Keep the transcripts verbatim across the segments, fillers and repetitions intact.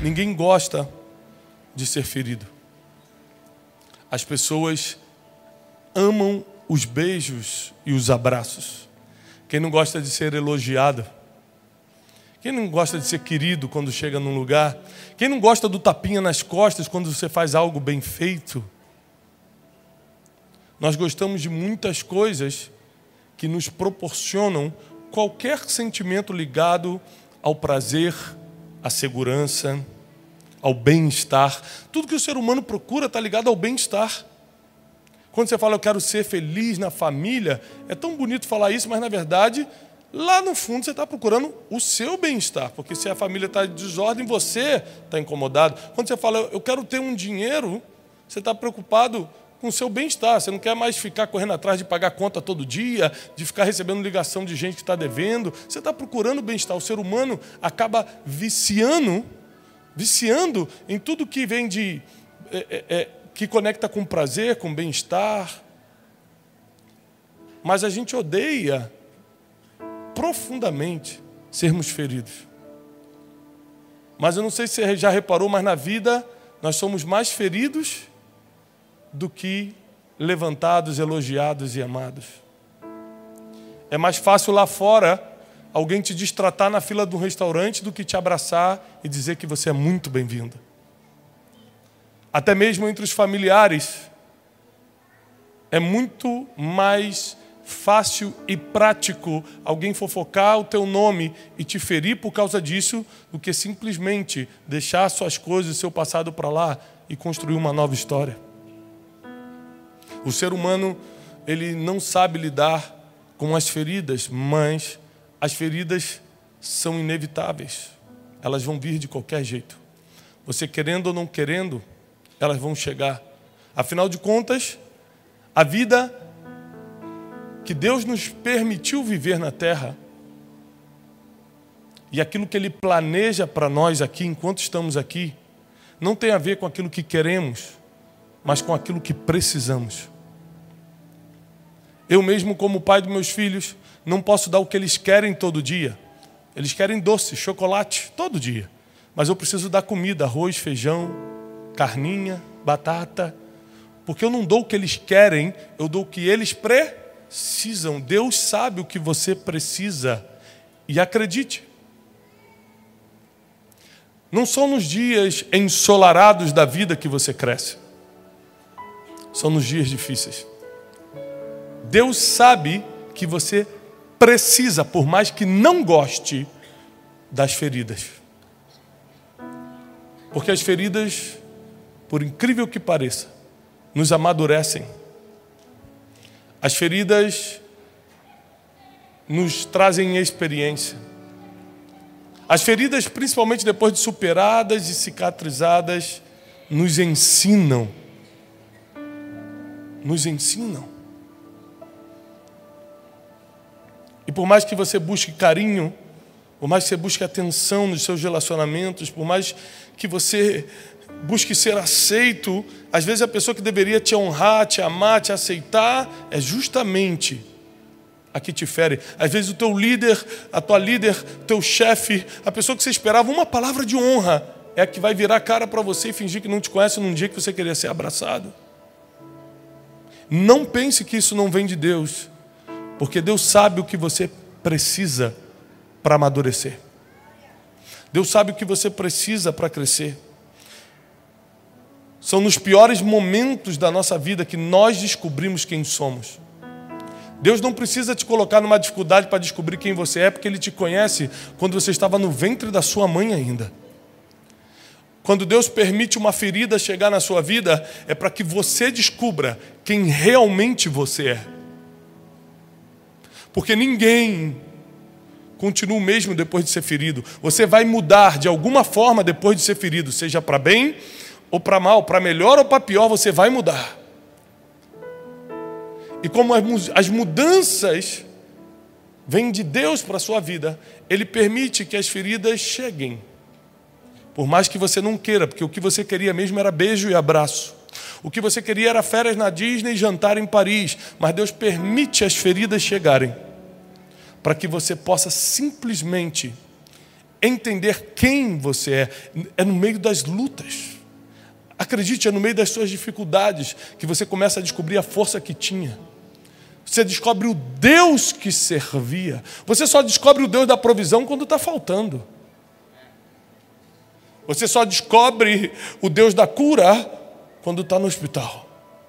Ninguém gosta de ser ferido. As pessoas amam os beijos e os abraços. Quem não gosta de ser elogiado? Quem não gosta de ser querido quando chega num lugar? Quem não gosta do tapinha nas costas quando você faz algo bem feito? Nós gostamos de muitas coisas que nos proporcionam qualquer sentimento ligado ao prazer, à segurança, ao bem-estar. Tudo que o ser humano procura está ligado ao bem-estar. Quando você fala, eu quero ser feliz na família, é tão bonito falar isso, mas na verdade, lá no fundo você está procurando o seu bem-estar. Porque se a família está em desordem, você está incomodado. Quando você fala, eu quero ter um dinheiro, você está preocupado com o seu bem-estar. Você não quer mais ficar correndo atrás de pagar conta todo dia, de ficar recebendo ligação de gente que está devendo. Você está procurando bem-estar. O ser humano acaba viciando, viciando em tudo que vem de... É, é, que conecta com prazer, com bem-estar. Mas a gente odeia profundamente sermos feridos. Mas eu não sei se você já reparou, mas na vida nós somos mais feridos do que levantados, elogiados e amados. É mais fácil lá fora alguém te destratar na fila de um restaurante do que te abraçar e dizer que você é muito bem-vindo. Até mesmo entre os familiares, é muito mais fácil e prático alguém fofocar o teu nome e te ferir por causa disso do que simplesmente deixar suas coisas, seu passado para lá e construir uma nova história. O ser humano, ele não sabe lidar com as feridas, mas as feridas são inevitáveis. Elas vão vir de qualquer jeito. Você querendo ou não querendo, elas vão chegar. Afinal de contas, a vida que Deus nos permitiu viver na terra e aquilo que Ele planeja para nós aqui, enquanto estamos aqui, não tem a ver com aquilo que queremos, mas com aquilo que precisamos. Eu mesmo, como pai dos meus filhos, não posso dar o que eles querem todo dia. Eles querem doce, chocolate, todo dia. Mas eu preciso dar comida, arroz, feijão, carninha, batata. Porque eu não dou o que eles querem, eu dou o que eles precisam. Deus sabe o que você precisa. E acredite, não são nos dias ensolarados da vida que você cresce. São nos dias difíceis. Deus sabe que você precisa, por mais que não goste, das feridas. Porque as feridas, por incrível que pareça, nos amadurecem. As feridas nos trazem experiência. As feridas, principalmente depois de superadas e cicatrizadas, nos ensinam. Nos ensinam. E por mais que você busque carinho, por mais que você busque atenção nos seus relacionamentos, por mais que você busque ser aceito, às vezes a pessoa que deveria te honrar, te amar, te aceitar, é justamente a que te fere. Às vezes o teu líder, a tua líder, o teu chefe, a pessoa que você esperava uma palavra de honra, é a que vai virar a cara para você e fingir que não te conhece num dia que você queria ser abraçado. Não pense que isso não vem de Deus, porque Deus sabe o que você precisa para amadurecer. Deus sabe o que você precisa para crescer. São nos piores momentos da nossa vida que nós descobrimos quem somos. Deus não precisa te colocar numa dificuldade para descobrir quem você é, porque Ele te conhece quando você estava no ventre da sua mãe ainda. Quando Deus permite uma ferida chegar na sua vida, é para que você descubra quem realmente você é. Porque ninguém continua o mesmo depois de ser ferido. Você vai mudar de alguma forma depois de ser ferido, seja para bem ou para mal, para melhor ou para pior, você vai mudar. E como as mudanças vêm de Deus para a sua vida, Ele permite que as feridas cheguem. Por mais que você não queira, porque o que você queria mesmo era beijo e abraço. O que você queria era férias na Disney e jantar em Paris. Mas Deus permite as feridas chegarem para que você possa simplesmente entender quem você é. É no meio das lutas. Acredite, é no meio das suas dificuldades que você começa a descobrir a força que tinha. Você descobre o Deus que servia. Você só descobre o Deus da provisão quando está faltando. Você só descobre o Deus da cura quando está no hospital.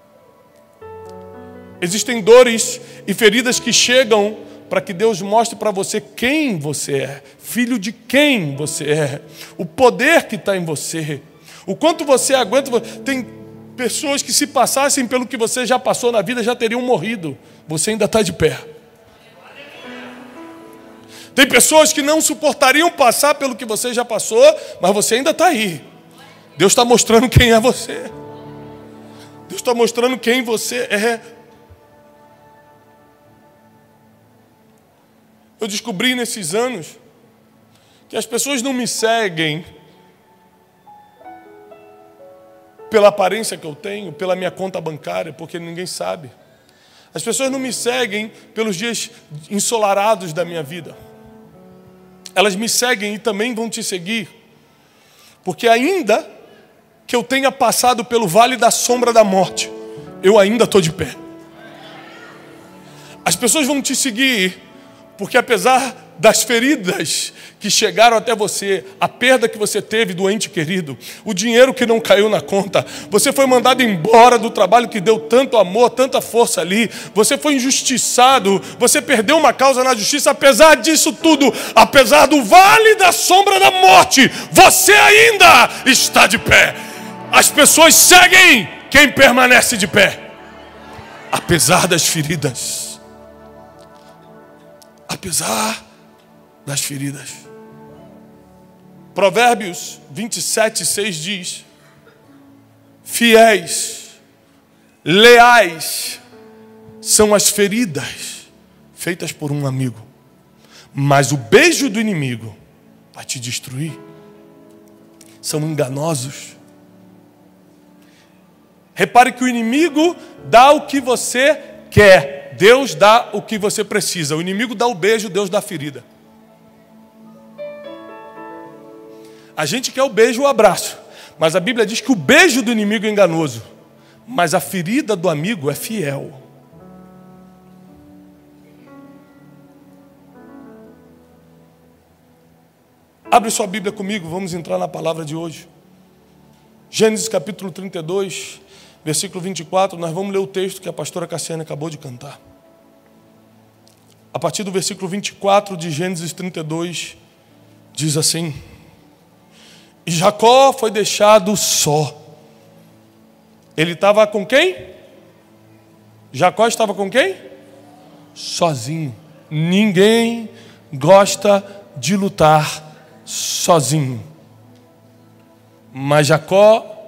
Existem dores e feridas que chegam para que Deus mostre para você quem você é, filho de quem você é, o poder que está em você, o quanto você aguenta. Tem pessoas que, se passassem pelo que você já passou na vida, já teriam morrido. Você ainda está de pé. Tem pessoas que não suportariam passar pelo que você já passou, mas você ainda está aí. Deus está mostrando quem é você. Deus está mostrando quem você é. Eu descobri nesses anos que as pessoas não me seguem pela aparência que eu tenho, pela minha conta bancária, porque ninguém sabe. As pessoas não me seguem pelos dias ensolarados da minha vida. Elas me seguem e também vão te seguir, porque ainda que eu tenha passado pelo vale da sombra da morte, eu ainda estou de pé. As pessoas vão te seguir porque, apesar das feridas que chegaram até você, a perda que você teve do ente querido, o dinheiro que não caiu na conta, você foi mandado embora do trabalho que deu tanto amor, tanta força ali, você foi injustiçado, você perdeu uma causa na justiça. Apesar disso tudo, apesar do vale da sombra da morte, você ainda está de pé. As pessoas seguem quem permanece de pé, apesar das feridas. Apesar das feridas. Provérbios vinte e sete, seis diz: fiéis, leais são as feridas feitas por um amigo, mas o beijo do inimigo vai te destruir. São enganosos. Repare que o inimigo dá o que você quer. Deus dá o que você precisa. O inimigo dá o beijo, Deus dá a ferida. A gente quer o beijo ou o abraço, mas a Bíblia diz que o beijo do inimigo é enganoso, mas a ferida do amigo é fiel. Abre sua Bíblia comigo, vamos entrar na palavra de hoje. Gênesis capítulo trinta e dois, versículo vinte e quatro, nós vamos ler o texto que a pastora Cassiane acabou de cantar. A partir do versículo vinte e quatro de Gênesis trinta e dois, diz assim: e Jacó foi deixado só. Ele estava com quem? Jacó estava com quem? Sozinho. Ninguém gosta de lutar sozinho. Mas Jacó,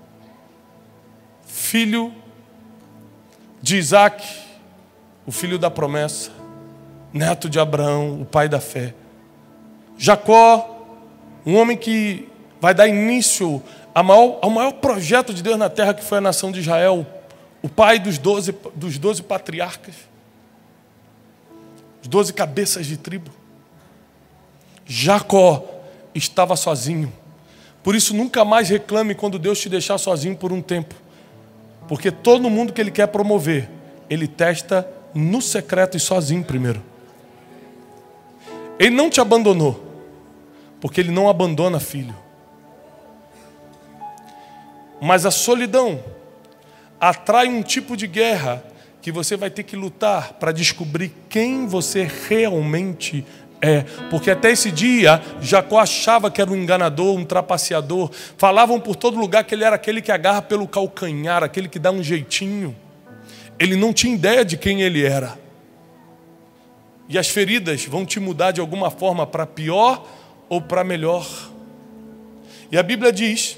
filho de Isaac, o filho da promessa, neto de Abraão, o pai da fé. Jacó, um homem que vai dar início ao maior, ao maior projeto de Deus na terra, que foi a nação de Israel, o pai dos doze, dos doze patriarcas, os doze cabeças de tribo. Jacó estava sozinho. Por isso, nunca mais reclame quando Deus te deixar sozinho por um tempo, porque todo mundo que Ele quer promover, Ele testa no secreto e sozinho primeiro. Ele não te abandonou, porque Ele não abandona filho. Mas a solidão atrai um tipo de guerra que você vai ter que lutar para descobrir quem você realmente é. Porque até esse dia, Jacó achava que era um enganador, um trapaceador. Falavam por todo lugar que ele era aquele que agarra pelo calcanhar, aquele que dá um jeitinho. Ele não tinha ideia de quem ele era. E as feridas vão te mudar de alguma forma para pior ou para melhor. E a Bíblia diz,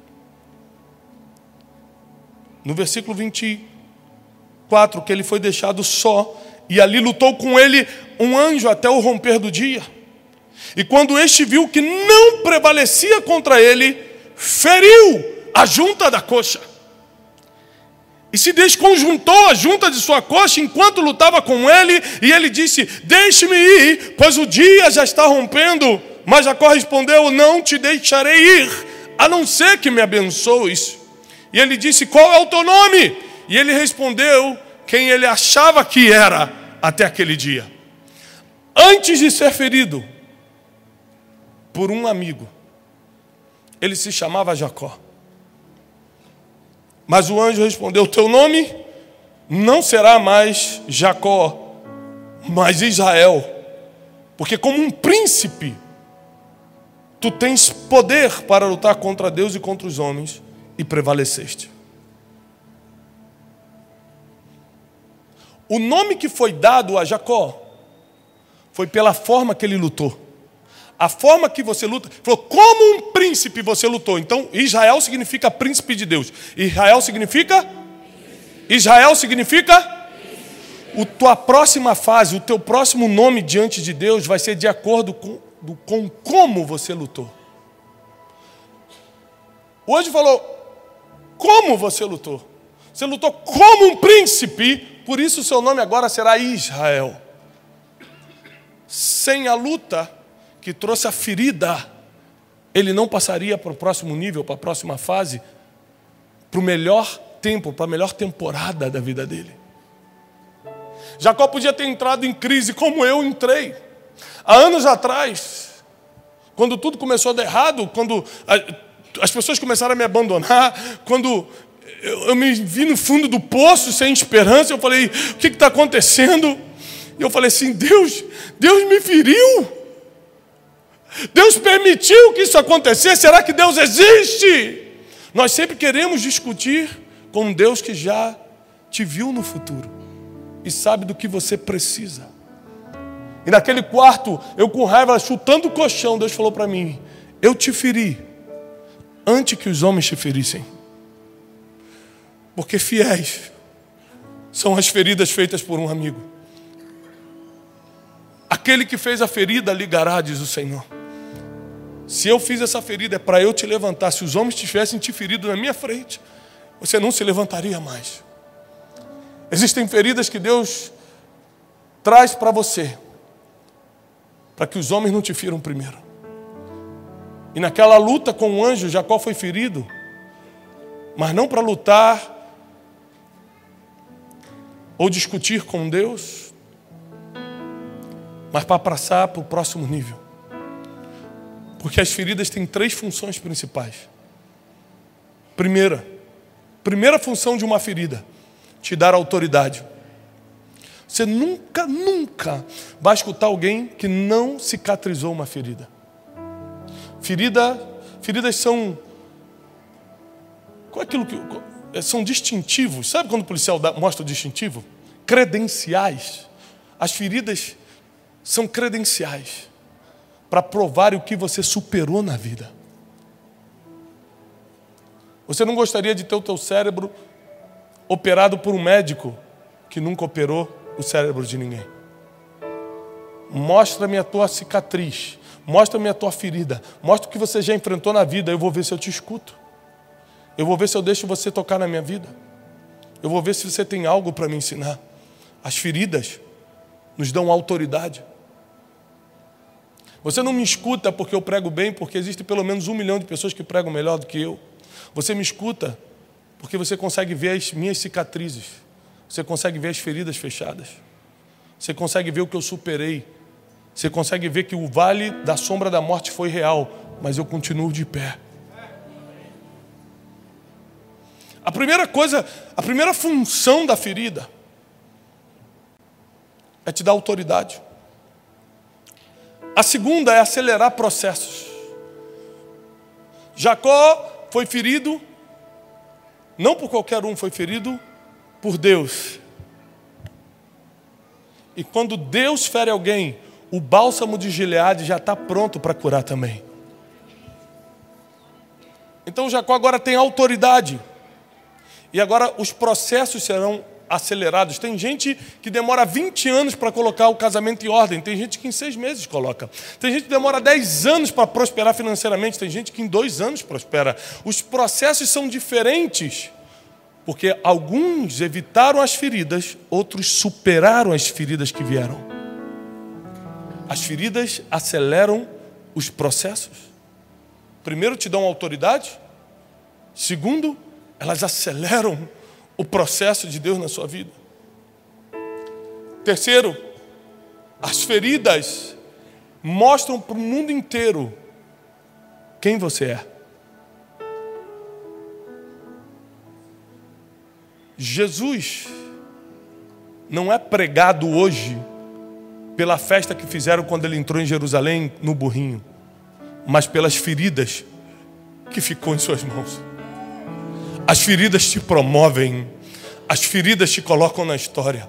no versículo vinte e quatro, que ele foi deixado só, e ali lutou com ele um anjo até o romper do dia. E quando este viu que não prevalecia contra ele, feriu a junta da coxa. E se desconjuntou a junta de sua coxa enquanto lutava com ele, e ele disse: deixe-me ir, pois o dia já está rompendo Mas Jacó respondeu: não te deixarei ir, a não ser que me abençoes. E ele disse: qual é o teu nome? E ele respondeu quem ele achava que era até aquele dia. Antes de ser ferido por um amigo, ele se chamava Jacó. Mas o anjo respondeu: teu nome não será mais Jacó, mas Israel, porque como um príncipe tu tens poder para lutar contra Deus e contra os homens, e prevaleceste. O nome que foi dado a Jacó foi pela forma que ele lutou. A forma que você luta, falou, como um príncipe você lutou. Então, Israel significa príncipe de Deus. Israel significa? Israel significa? A tua próxima fase, o teu próximo nome diante de Deus vai ser de acordo com, com como você lutou. Hoje falou, como você lutou? Você lutou como um príncipe, por isso o seu nome agora será Israel. Sem a luta que trouxe a ferida, ele não passaria para o próximo nível, para a próxima fase, para o melhor tempo, para a melhor temporada da vida dele. Jacó podia ter entrado em crise como eu entrei. Há anos atrás, quando tudo começou a dar errado, quando as pessoas começaram a me abandonar, quando eu me vi no fundo do poço sem esperança, eu falei, o que está acontecendo? E eu falei assim, Deus, Deus me feriu. Deus permitiu que isso acontecesse. Será que Deus existe? Nós sempre queremos discutir com um Deus que já te viu no futuro e sabe do que você precisa. E naquele quarto, eu com raiva, chutando o colchão, Deus falou para mim, eu te feri antes que os homens te ferissem. Porque fiéis são as feridas feitas por um amigo. Aquele que fez a ferida ligará, diz o Senhor. Se eu fiz essa ferida é para eu te levantar. Se os homens tivessem te ferido na minha frente, você não se levantaria mais. Existem feridas que Deus traz para você, para que os homens não te firam primeiro. E naquela luta com o anjo, Jacó foi ferido, mas não para lutar ou discutir com Deus, mas para passar para o próximo nível. Porque as feridas têm três funções principais. Primeira, primeira função de uma ferida, te dar autoridade. Você nunca, nunca vai escutar alguém que não cicatrizou uma ferida. Ferida, feridas são, qual é aquilo que são distintivos? Sabe quando o policial dá, mostra o distintivo? Credenciais. As feridas são credenciais para provar o que você superou na vida. Você não gostaria de ter o teu cérebro operado por um médico que nunca operou o cérebro de ninguém. Mostra-me a tua cicatriz, mostra-me a tua ferida, mostra o que você já enfrentou na vida, eu vou ver se eu te escuto. Eu vou ver se eu deixo você tocar na minha vida. Eu vou ver se você tem algo para me ensinar. As feridas nos dão autoridade. Você não me escuta porque eu prego bem, porque existe pelo menos um milhão de pessoas que pregam melhor do que eu. Você me escuta porque você consegue ver as minhas cicatrizes. Você consegue ver as feridas fechadas. Você consegue ver o que eu superei. Você consegue ver que o vale da sombra da morte foi real, mas eu continuo de pé. A primeira coisa, a primeira função da ferida é te dar autoridade. A segunda é acelerar processos. Jacó foi ferido, não por qualquer um, foi ferido por Deus. E quando Deus fere alguém, o bálsamo de Gileade já está pronto para curar também. Então Jacó agora tem autoridade. E agora os processos serão acelerados. Tem gente que demora vinte anos para colocar o casamento em ordem. Tem gente que em seis meses coloca. Tem gente que demora dez anos para prosperar financeiramente. Tem gente que em dois anos prospera. Os processos são diferentes, porque alguns evitaram as feridas, outros superaram as feridas que vieram. As feridas aceleram os processos. Primeiro, te dão autoridade. Segundo, elas aceleram o processo de Deus na sua vida. Terceiro, as feridas mostram para o mundo inteiro quem você é. Jesus não é pregado hoje pela festa que fizeram quando ele entrou em Jerusalém no burrinho, mas pelas feridas que ficou em suas mãos. As feridas te promovem, as feridas te colocam na história.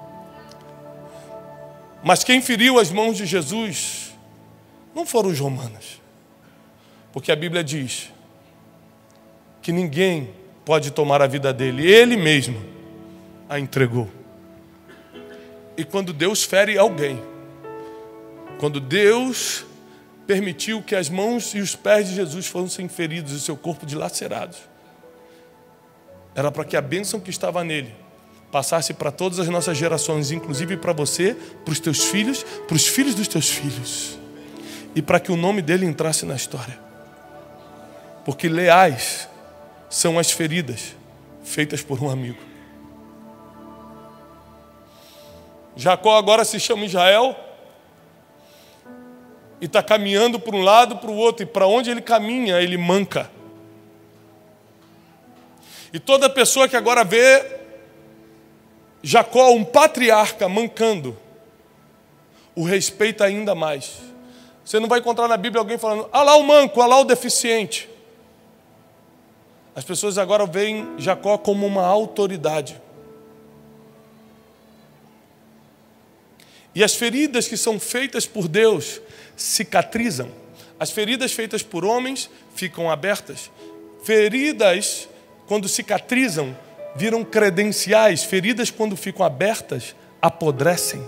Mas quem feriu as mãos de Jesus não foram os romanos, porque a Bíblia diz que ninguém pode tomar a vida dele, ele mesmo a entregou. E quando Deus fere alguém, quando Deus permitiu que as mãos e os pés de Jesus fossem feridos e seu corpo dilacerados, era para que a bênção que estava nele passasse para todas as nossas gerações, inclusive para você, para os teus filhos, para os filhos dos teus filhos, e para que o nome dele entrasse na história. Porque leais são as feridas feitas por um amigo. Jacó agora se chama Israel e está caminhando para um lado, para o outro, e para onde ele caminha, ele manca. E toda pessoa que agora vê Jacó, um patriarca, mancando, o respeita ainda mais. Você não vai encontrar na Bíblia alguém falando, ah lá o manco, ah lá o deficiente. As pessoas agora veem Jacó como uma autoridade. E as feridas que são feitas por Deus cicatrizam. As feridas feitas por homens ficam abertas. Feridas, quando cicatrizam, viram credenciais. Feridas, quando ficam abertas, apodrecem.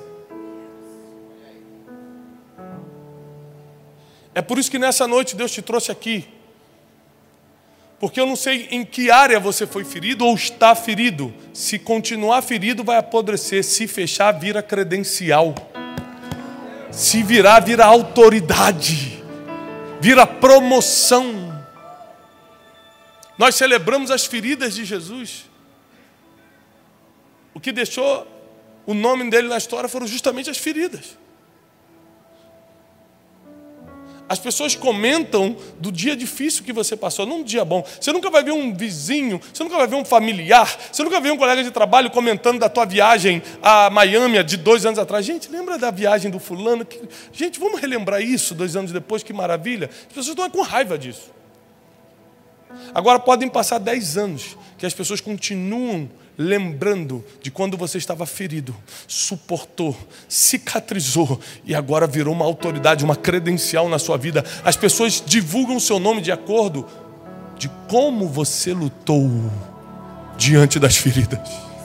É por isso que nessa noite Deus te trouxe aqui. Porque eu não sei em que área você foi ferido ou está ferido. Se continuar ferido, vai apodrecer. Se fechar, vira credencial. Se virar, vira autoridade. Vira promoção. Nós celebramos as feridas de Jesus. O que deixou o nome dele na história foram justamente as feridas. As pessoas comentam do dia difícil que você passou, não um dia bom. Você nunca vai ver um vizinho, você nunca vai ver um familiar, você nunca vai ver um colega de trabalho comentando da tua viagem a Miami de dois anos atrás. Gente, lembra da viagem do fulano? Gente, vamos relembrar isso dois anos depois, que maravilha. As pessoas estão com raiva disso. Agora podem passar dez anos que as pessoas continuam lembrando de quando você estava ferido, suportou, cicatrizou e agora virou uma autoridade, uma credencial na sua vida. As pessoas divulgam o seu nome de acordo de como você lutou diante das feridas.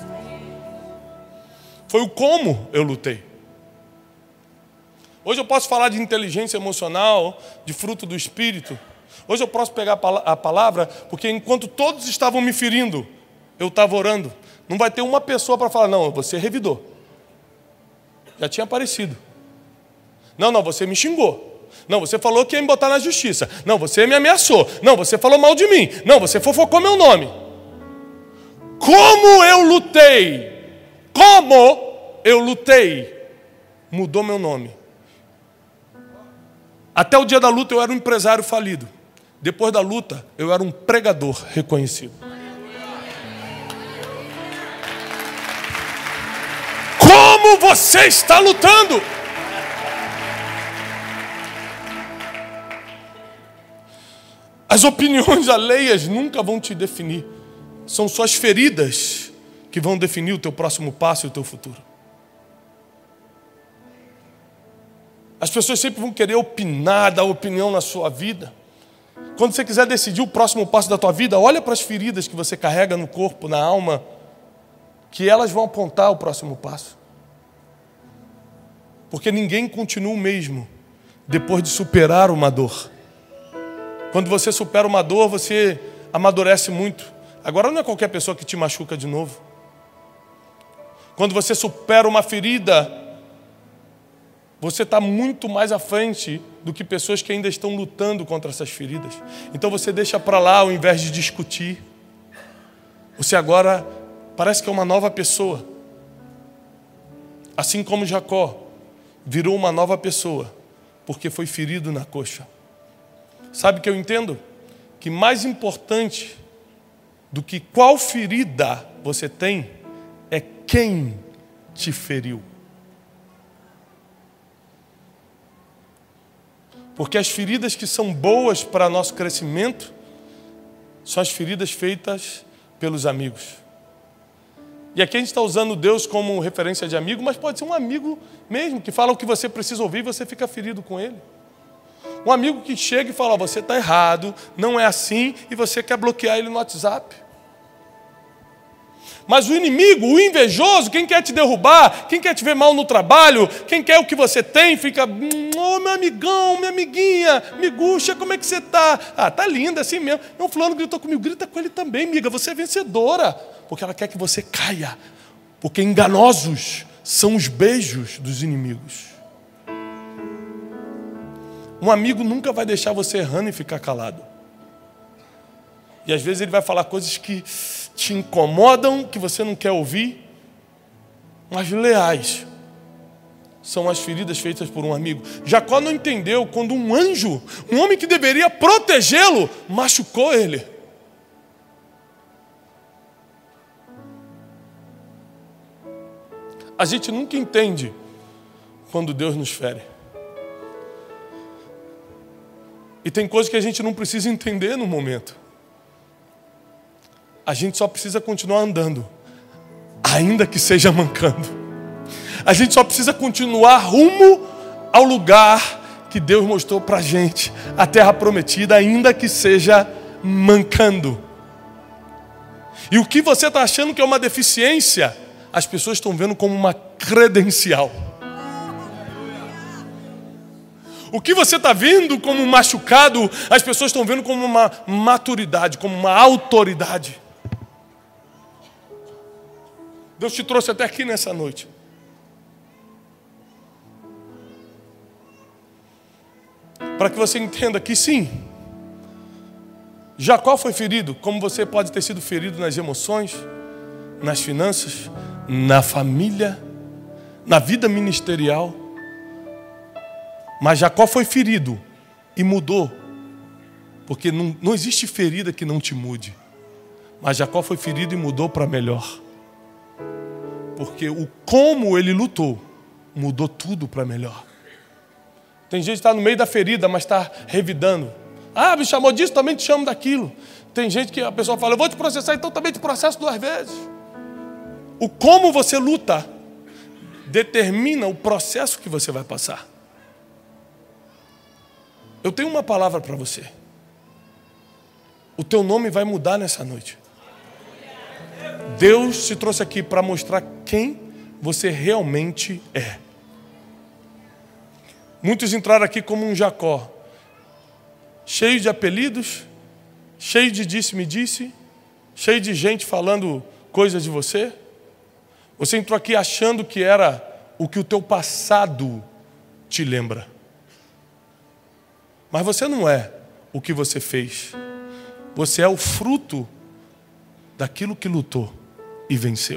Foi o como eu lutei. Hoje eu posso falar de inteligência emocional, de fruto do Espírito. Hoje eu posso pegar a palavra, porque enquanto todos estavam me ferindo, eu estava orando. Não vai ter uma pessoa para falar, não, você revidou. Já tinha aparecido. Não, não, você me xingou. Não, você falou que ia me botar na justiça. Não, você me ameaçou. Não, você falou mal de mim. Não, você fofocou meu nome. Como eu lutei? Como eu lutei? Mudou meu nome. Até o dia da luta eu era um empresário falido. Depois da luta, eu era um pregador reconhecido. Como você está lutando? As opiniões alheias nunca vão te definir. São só as feridas que vão definir o teu próximo passo e o teu futuro. As pessoas sempre vão querer opinar, dar opinião na sua vida. Quando você quiser decidir o próximo passo da tua vida, olha para as feridas que você carrega no corpo, na alma, que elas vão apontar o próximo passo. Porque ninguém continua o mesmo depois de superar uma dor. Quando você supera uma dor, você amadurece muito. Agora não é qualquer pessoa que te machuca de novo. Quando você supera uma ferida, você está muito mais à frente do que pessoas que ainda estão lutando contra essas feridas. Então você deixa para lá ao invés de discutir. Você agora parece que é uma nova pessoa. Assim como Jacó virou uma nova pessoa, porque foi ferido na coxa. Sabe o que eu entendo? Que mais importante do que qual ferida você tem é quem te feriu. Porque as feridas que são boas para nosso crescimento são as feridas feitas pelos amigos. E aqui a gente está usando Deus como referência de amigo, mas pode ser um amigo mesmo, que fala o que você precisa ouvir e você fica ferido com ele. Um amigo que chega e fala, você está errado, não é assim, e você quer bloquear ele no WhatsApp. Mas o inimigo, o invejoso, quem quer te derrubar, quem quer te ver mal no trabalho, quem quer o que você tem, fica, ô oh, meu amigão, minha amiguinha, miguxa, como é que você está? Ah, tá linda assim mesmo. Não, fulano gritou comigo, grita com ele também, amiga, você é vencedora. Porque ela quer que você caia. Porque enganosos são os beijos dos inimigos. Um amigo nunca vai deixar você errando e ficar calado. E às vezes ele vai falar coisas que te incomodam, que você não quer ouvir, mas leais são as feridas feitas por um amigo. Jacó não entendeu quando um anjo, um homem que deveria protegê-lo, machucou ele. A gente nunca entende quando Deus nos fere. E tem coisas que a gente não precisa entender no momento. A gente só precisa continuar andando, ainda que seja mancando. A gente só precisa continuar rumo ao lugar que Deus mostrou para a gente, a terra prometida, ainda que seja mancando. E o que você está achando que é uma deficiência, as pessoas estão vendo como uma credencial. O que você está vendo como um machucado, as pessoas estão vendo como uma maturidade, como uma autoridade. Deus te trouxe até aqui nessa noite. Para que você entenda que sim, Jacó foi ferido, como você pode ter sido ferido nas emoções, nas finanças, na família, na vida ministerial. Mas Jacó foi ferido e mudou. Porque não, não existe ferida que não te mude. Mas Jacó foi ferido e mudou para melhor. Porque o como ele lutou, mudou tudo para melhor. Tem gente que está no meio da ferida, mas está revidando. Ah, me chamou disso, também te chamo daquilo. Tem gente que a pessoa fala, eu vou te processar, então também te processo duas vezes. O como você luta determina o processo que você vai passar. Eu tenho uma palavra para você. O teu nome vai mudar nessa noite. Deus te trouxe aqui para mostrar quem você realmente é. Muitos entraram aqui como um Jacó, cheio de apelidos, cheio de disse-me-disse, cheio de gente falando coisas de você. Você entrou aqui achando que era o que o teu passado te lembra. Mas você não é o que você fez. Você é o fruto daquilo que lutou e venceu.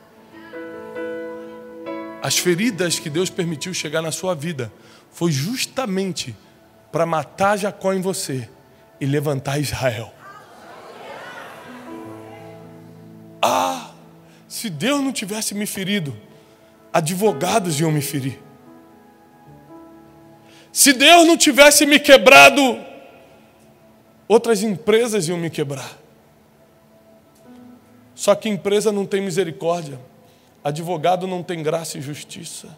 As feridas que Deus permitiu chegar na sua vida foi justamente para matar Jacó em você e levantar Israel. Ah, se Deus não tivesse me ferido, advogados iam me ferir. Se Deus não tivesse me quebrado, outras empresas iam me quebrar. Só que empresa não tem misericórdia, advogado não tem graça e justiça.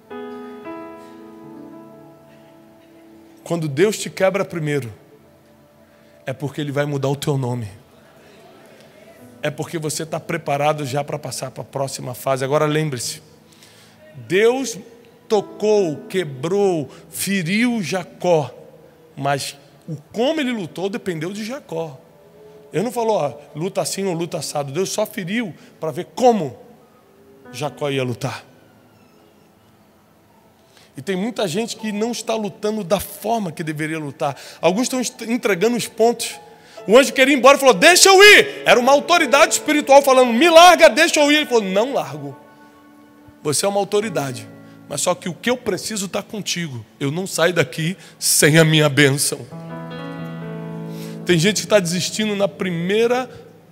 Quando Deus te quebra primeiro, é porque Ele vai mudar o teu nome. É porque você está preparado já para passar para a próxima fase. Agora lembre-se, Deus tocou, quebrou, feriu Jacó, mas o como ele lutou dependeu de Jacó. Ele não falou, ó, luta assim ou luta assado. Deus só feriu para ver como Jacó ia lutar. E tem muita gente que não está lutando da forma que deveria lutar. Alguns estão entregando os pontos. O anjo queria ir embora e falou, deixa eu ir. Era uma autoridade espiritual falando, me larga, deixa eu ir. Ele falou, não largo. Você é uma autoridade. Mas só que o que eu preciso está contigo. Eu não saio daqui sem a minha bênção. Tem gente que está desistindo na primeira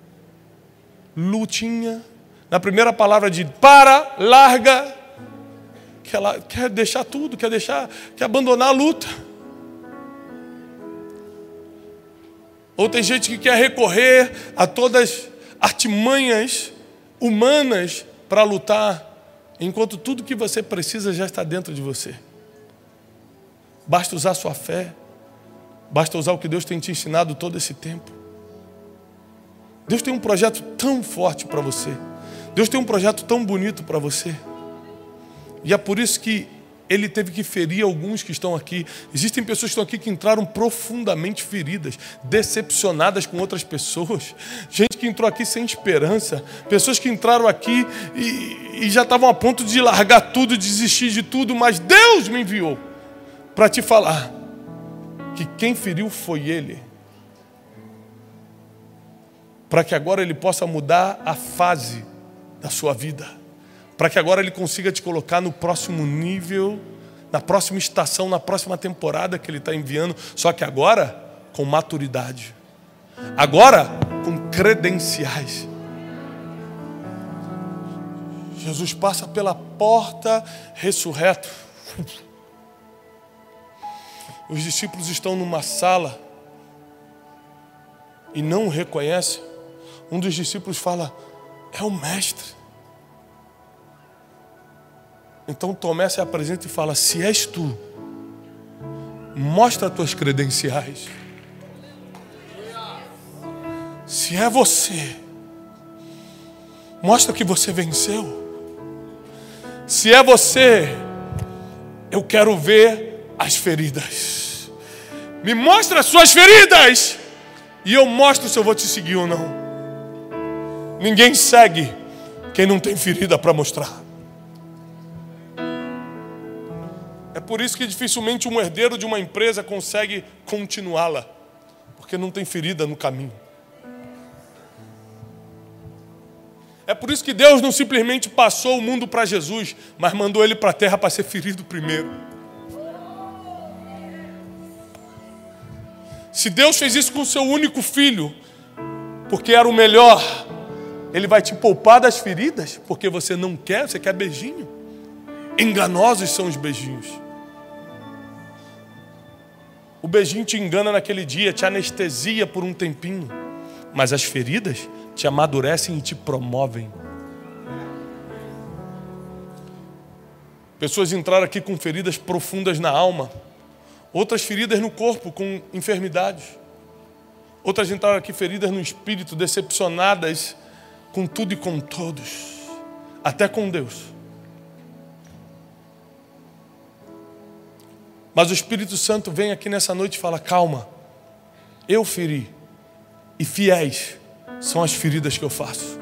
lutinha, na primeira palavra de para, larga. Que ela quer deixar tudo, quer deixar, quer abandonar a luta. Ou tem gente que quer recorrer a todas as artimanhas humanas para lutar, enquanto tudo que você precisa já está dentro de você. Basta usar sua fé, basta usar o que Deus tem te ensinado todo esse tempo. Deus tem um projeto tão forte para você. Deus tem um projeto tão bonito para você. E é por isso que Ele teve que ferir alguns que estão aqui. Existem pessoas que estão aqui que entraram profundamente feridas, decepcionadas com outras pessoas. Gente que entrou aqui sem esperança. Pessoas que entraram aqui e, e já estavam a ponto de largar tudo, desistir de tudo. Mas Deus me enviou para te falar que quem feriu foi Ele. Para que agora Ele possa mudar a fase da sua vida. Para que agora Ele consiga te colocar no próximo nível, na próxima estação, na próxima temporada que Ele está enviando. Só que agora com maturidade. Agora com credenciais. Jesus passa pela porta ressurreto. Os discípulos estão numa sala e não o reconhecem. Um dos discípulos fala, é o mestre. Então Tomé se apresenta e fala, se és tu, mostra as tuas credenciais. Se é você, mostra que você venceu. Se é você, eu quero ver as feridas. Me mostra as suas feridas e eu mostro se eu vou te seguir ou não. Ninguém segue quem não tem ferida para mostrar. É por isso que dificilmente um herdeiro de uma empresa consegue continuá-la, porque não tem ferida no caminho. É por isso que Deus não simplesmente passou o mundo para Jesus, mas mandou ele para a terra para ser ferido primeiro. Se Deus fez isso com o seu único filho, porque era o melhor, Ele vai te poupar das feridas, porque você não quer, você quer beijinho. Enganosos são os beijinhos. O beijinho te engana naquele dia, te anestesia por um tempinho, mas as feridas te amadurecem e te promovem. Pessoas entraram aqui com feridas profundas na alma, outras feridas no corpo, com enfermidades. Outras entraram aqui feridas no espírito, decepcionadas com tudo e com todos, até com Deus. Mas o Espírito Santo vem aqui nessa noite e fala, calma, eu feri, e fiéis são as feridas que eu faço.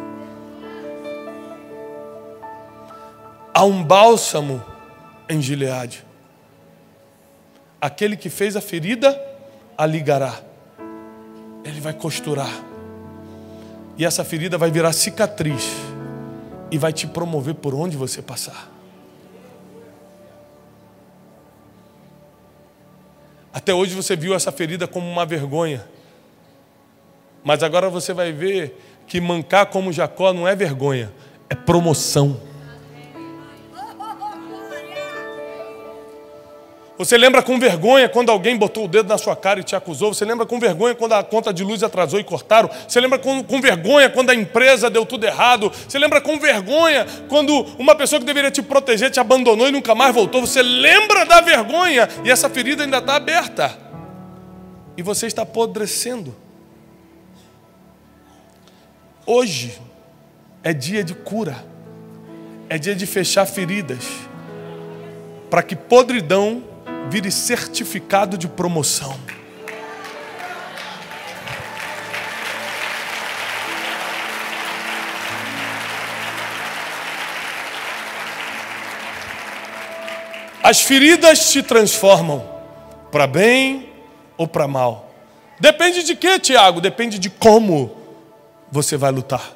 Há um bálsamo em Gileade. Aquele que fez a ferida, a ligará. Ele vai costurar. E essa ferida vai virar cicatriz e vai te promover por onde você passar. Até hoje você viu essa ferida como uma vergonha. Mas agora você vai ver que mancar como Jacó não é vergonha, é promoção. Você lembra com vergonha quando alguém botou o dedo na sua cara e te acusou? Você lembra com vergonha quando a conta de luz atrasou e cortaram? Você lembra com, com vergonha quando a empresa deu tudo errado? Você lembra com vergonha quando uma pessoa que deveria te proteger te abandonou e nunca mais voltou? Você lembra da vergonha e essa ferida ainda está aberta. E você está apodrecendo. Hoje é dia de cura. É dia de fechar feridas. Para que podridão vire certificado de promoção. As feridas te transformam para bem ou para mal. Depende de quê, Tiago? Depende de como você vai lutar.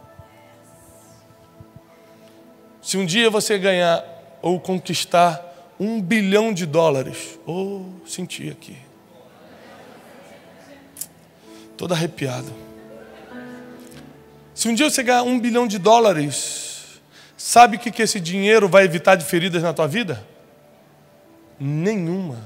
Se um dia você ganhar ou conquistar um bilhão de dólares, oh, senti aqui, todo arrepiado. Se um dia você ganhar um bilhão de dólares, sabe o que, que esse dinheiro vai evitar de feridas na tua vida? Nenhuma.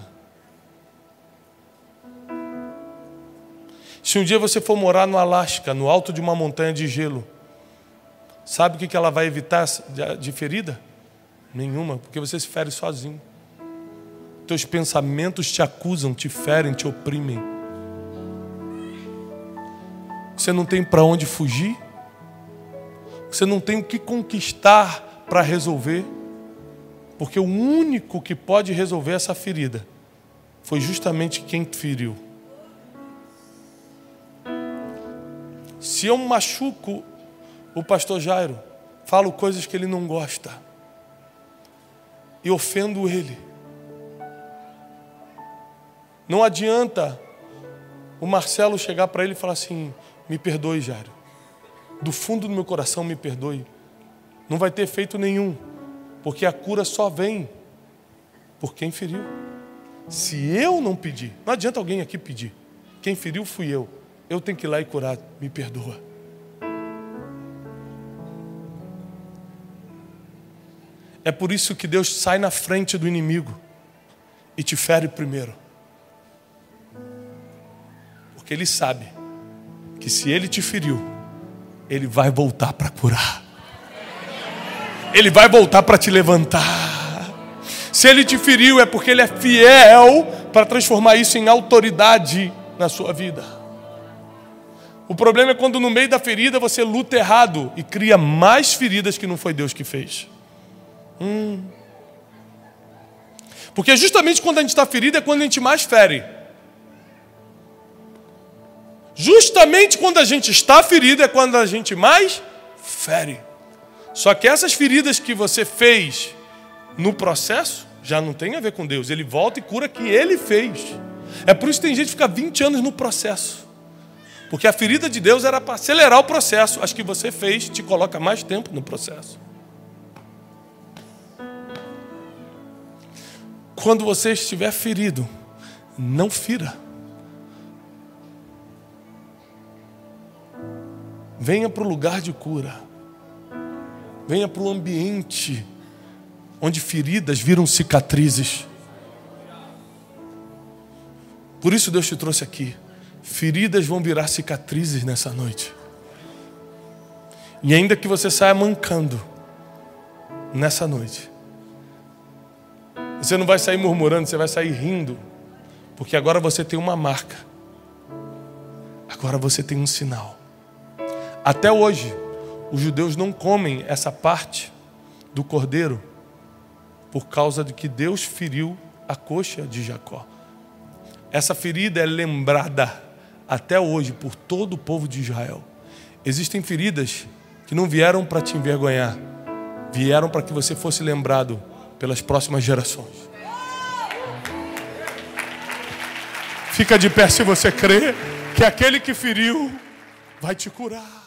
Se um dia você for morar no Alasca, no alto de uma montanha de gelo, sabe o que, que ela vai evitar de ferida? Nenhuma, porque você se fere sozinho. Teus pensamentos te acusam, te ferem, te oprimem. Você não tem para onde fugir. Você não tem o que conquistar para resolver. Porque o único que pode resolver essa ferida foi justamente quem te feriu. Se eu machuco o pastor Jairo, falo coisas que ele não gosta e ofendo ele, não adianta o Marcelo chegar para ele e falar assim: me perdoe, Jairo, do fundo do meu coração me perdoe. Não vai ter efeito nenhum, porque a cura só vem por quem feriu. Se eu não pedir, não adianta alguém aqui pedir. Quem feriu fui eu. Eu tenho que ir lá e curar. Me perdoa. É por isso que Deus sai na frente do inimigo e te fere primeiro. Porque Ele sabe que se Ele te feriu, Ele vai voltar para curar. Ele vai voltar para te levantar. Se Ele te feriu, é porque Ele é fiel para transformar isso em autoridade na sua vida. O problema é quando no meio da ferida você luta errado e cria mais feridas que não foi Deus que fez. Hum. Porque justamente quando a gente está ferido é quando a gente mais fere. Justamente quando a gente está ferido é quando a gente mais fere. Só que essas feridas que você fez no processo já não tem a ver com Deus. Ele volta e cura que Ele fez. É por isso que tem gente que fica vinte anos no processo. Porque a ferida de Deus era para acelerar o processo. As que você fez te coloca mais tempo no processo. Quando você estiver ferido, não fira. Venha para o lugar de cura. Venha para o ambiente onde feridas viram cicatrizes. Por isso Deus te trouxe aqui. Feridas vão virar cicatrizes nessa noite. E ainda que você saia mancando nessa noite, você não vai sair murmurando, você vai sair rindo. Porque agora você tem uma marca. Agora você tem um sinal. Até hoje, os judeus não comem essa parte do cordeiro por causa de que Deus feriu a coxa de Jacó. Essa ferida é lembrada até hoje por todo o povo de Israel. Existem feridas que não vieram para te envergonhar, vieram para que você fosse lembrado pelas próximas gerações. Fica de pé se você crê que aquele que feriu vai te curar.